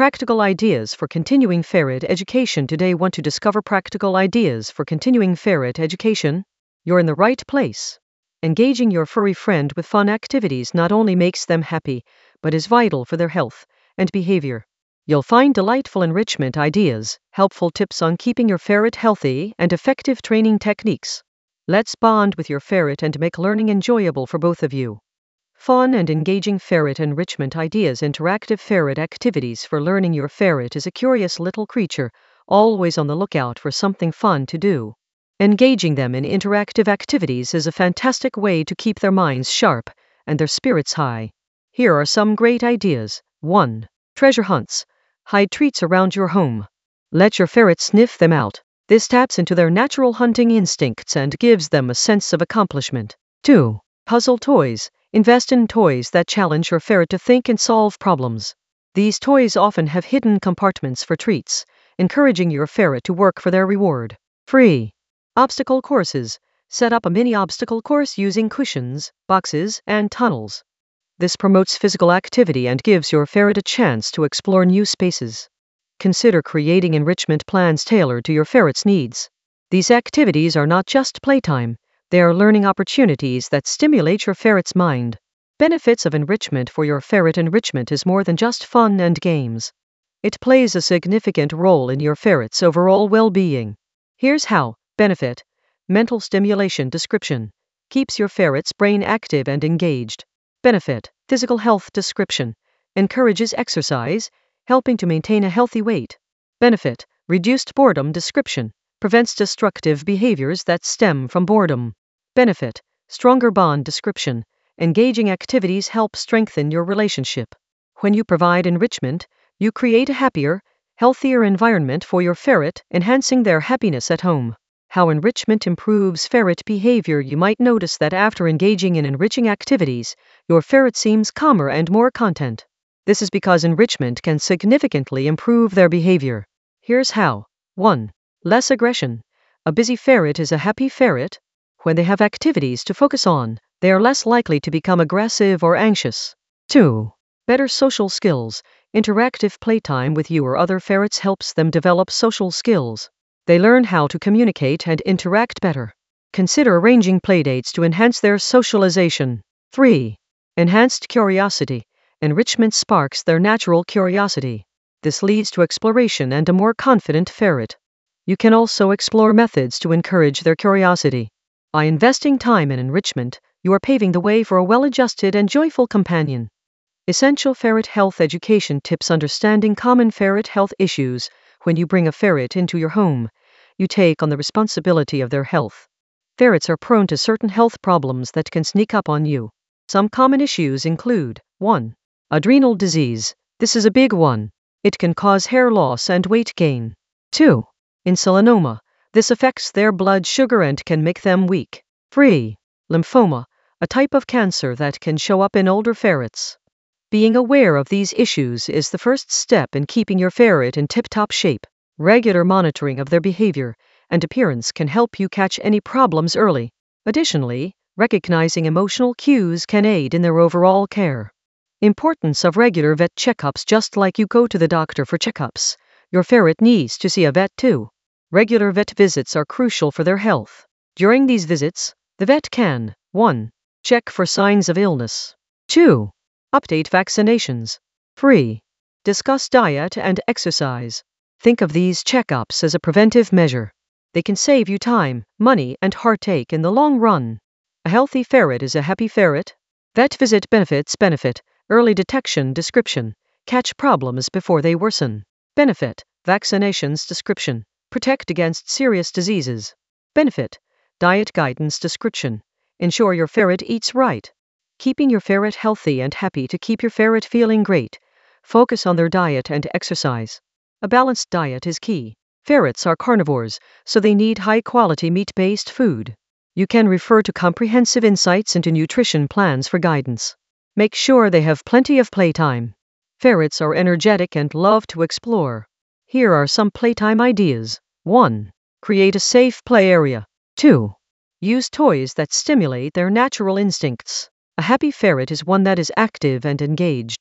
Practical ideas for continuing ferret education. Today, want to discover practical ideas for continuing ferret education? You're in the right place. Engaging your furry friend with fun activities not only makes them happy, but is vital for their health and behavior. You'll find delightful enrichment ideas, helpful tips on keeping your ferret healthy, and effective training techniques. Let's bond with your ferret and make learning enjoyable for both of you. Fun and engaging ferret enrichment ideas. Interactive ferret activities for learning. Your ferret is a curious little creature, always on the lookout for something fun to do. Engaging them in interactive activities is a fantastic way to keep their minds sharp and their spirits high. Here are some great ideas. 1. Treasure hunts. Hide treats around your home. Let your ferret sniff them out. This taps into their natural hunting instincts and gives them a sense of accomplishment. 2. Puzzle toys. Invest in toys that challenge your ferret to think and solve problems. These toys often have hidden compartments for treats, encouraging your ferret to work for their reward. 3. Obstacle courses. Set up a mini obstacle course using cushions, boxes, and tunnels. This promotes physical activity and gives your ferret a chance to explore new spaces. Consider creating enrichment plans tailored to your ferret's needs. These activities are not just playtime. They are learning opportunities that stimulate your ferret's mind. Benefits of enrichment for your ferret. Enrichment is more than just fun and games. It plays a significant role in your ferret's overall well-being. Here's how. Benefit. Mental stimulation. Description. Keeps your ferret's brain active and engaged. Benefit. Physical health. Description. Encourages exercise, helping to maintain a healthy weight. Benefit. Reduced boredom. Description. Prevents destructive behaviors that stem from boredom. Benefit. Stronger bond. Description. Engaging activities help strengthen your relationship. When you provide enrichment, you create a happier, healthier environment for your ferret, enhancing their happiness at home. How enrichment improves ferret behavior. You might notice that after engaging in enriching activities, your ferret seems calmer and more content. This is because enrichment can significantly improve their behavior. Here's how. 1. Less aggression. A busy ferret is a happy ferret. When they have activities to focus on, they are less likely to become aggressive or anxious. 2. Better social skills. Interactive playtime with you or other ferrets helps them develop social skills. They learn how to communicate and interact better. Consider arranging playdates to enhance their socialization. 3. Enhanced curiosity. Enrichment sparks their natural curiosity. This leads to exploration and a more confident ferret. You can also explore methods to encourage their curiosity. By investing time in enrichment, you are paving the way for a well-adjusted and joyful companion. Essential ferret health education tips. Understanding common ferret health issues. When you bring a ferret into your home, you take on the responsibility of their health. Ferrets are prone to certain health problems that can sneak up on you. Some common issues include 1. Adrenal disease. This is a big one. It can cause hair loss and weight gain. 2. Insulinoma. This affects their blood sugar and can make them weak. 3. Lymphoma, a type of cancer that can show up in older ferrets. Being aware of these issues is the first step in keeping your ferret in tip-top shape. Regular monitoring of their behavior and appearance can help you catch any problems early. Additionally, recognizing emotional cues can aid in their overall care. Importance of regular vet checkups. Just like you go to the doctor for checkups, your ferret needs to see a vet too. Regular vet visits are crucial for their health. During these visits, the vet can 1. Check for signs of illness. 2. Update vaccinations. 3. Discuss diet and exercise. Think of these checkups as a preventive measure. They can save you time, money, and heartache in the long run. A healthy ferret is a happy ferret. Vet visit benefits. Benefit. Early detection. Description. Catch problems before they worsen. Benefit. Vaccinations. Description. Protect against serious diseases. Benefit. Diet guidance. Description. Ensure your ferret eats right. Keeping your ferret healthy and happy. To keep your ferret feeling great, focus on their diet and exercise. A balanced diet is key. Ferrets are carnivores, so they need high-quality meat-based food. You can refer to comprehensive insights into nutrition plans for guidance. Make sure they have plenty of playtime. Ferrets are energetic and love to explore. Here are some playtime ideas. 1. Create a safe play area. 2. Use toys that stimulate their natural instincts. A happy ferret is one that is active and engaged.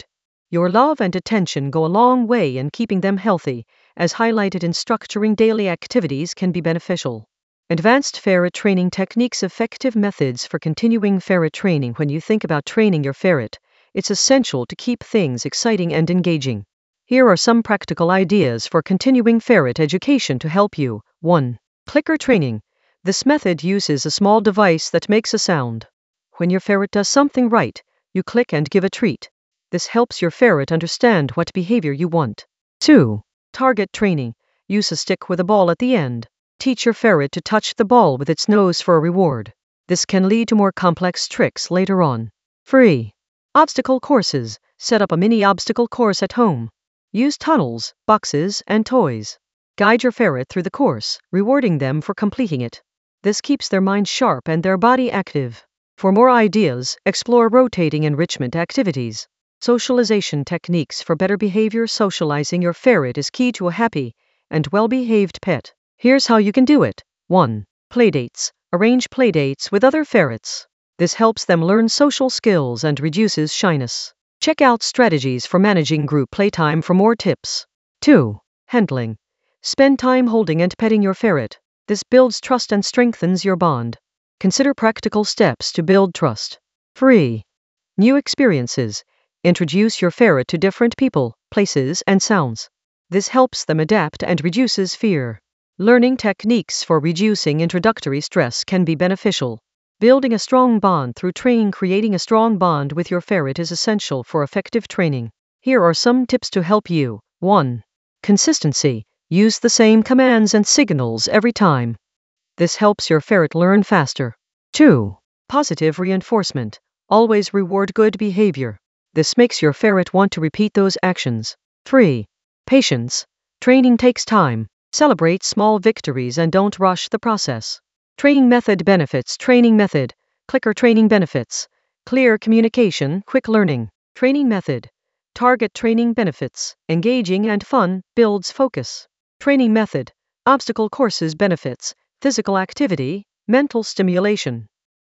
Your love and attention go a long way in keeping them healthy, as highlighted in structuring daily activities can be beneficial. Advanced ferret training techniques. Effective methods for continuing ferret training. When you think about training your ferret, it's essential to keep things exciting and engaging. Here are some practical ideas for continuing ferret education to help you. 1. Clicker training. This method uses a small device that makes a sound. When your ferret does something right, you click and give a treat. This helps your ferret understand what behavior you want. 2. Target training. Use a stick with a ball at the end. Teach your ferret to touch the ball with its nose for a reward. This can lead to more complex tricks later on. 3. Obstacle courses. Set up a mini obstacle course at home. Use tunnels, boxes, and toys. Guide your ferret through the course, rewarding them for completing it. This keeps their mind sharp and their body active. For more ideas, explore rotating enrichment activities. Socialization techniques for better behavior. Socializing your ferret is key to a happy and well-behaved pet. Here's how you can do it. 1. Playdates. Arrange playdates with other ferrets. This helps them learn social skills and reduces shyness. Check out strategies for managing group playtime for more tips. 2. Handling. Spend time holding and petting your ferret. This builds trust and strengthens your bond. Consider practical steps to build trust. 3. New experiences. Introduce your ferret to different people, places, and sounds. This helps them adapt and reduces fear. Learning techniques for reducing introductory stress can be beneficial. Building a strong bond through training. Creating a strong bond with your ferret is essential for effective training. Here are some tips to help you. 1. Consistency. Use the same commands and signals every time. This helps your ferret learn faster. 2. Positive reinforcement. Always reward good behavior. This makes your ferret want to repeat those actions. 3. Patience. Training takes time. Celebrate small victories and don't rush the process. Training method benefits. Training method. Clicker training benefits. Clear communication, quick learning. Training method. Target training benefits. Engaging and fun, builds focus. Training method. Obstacle courses benefits. Physical activity, mental stimulation.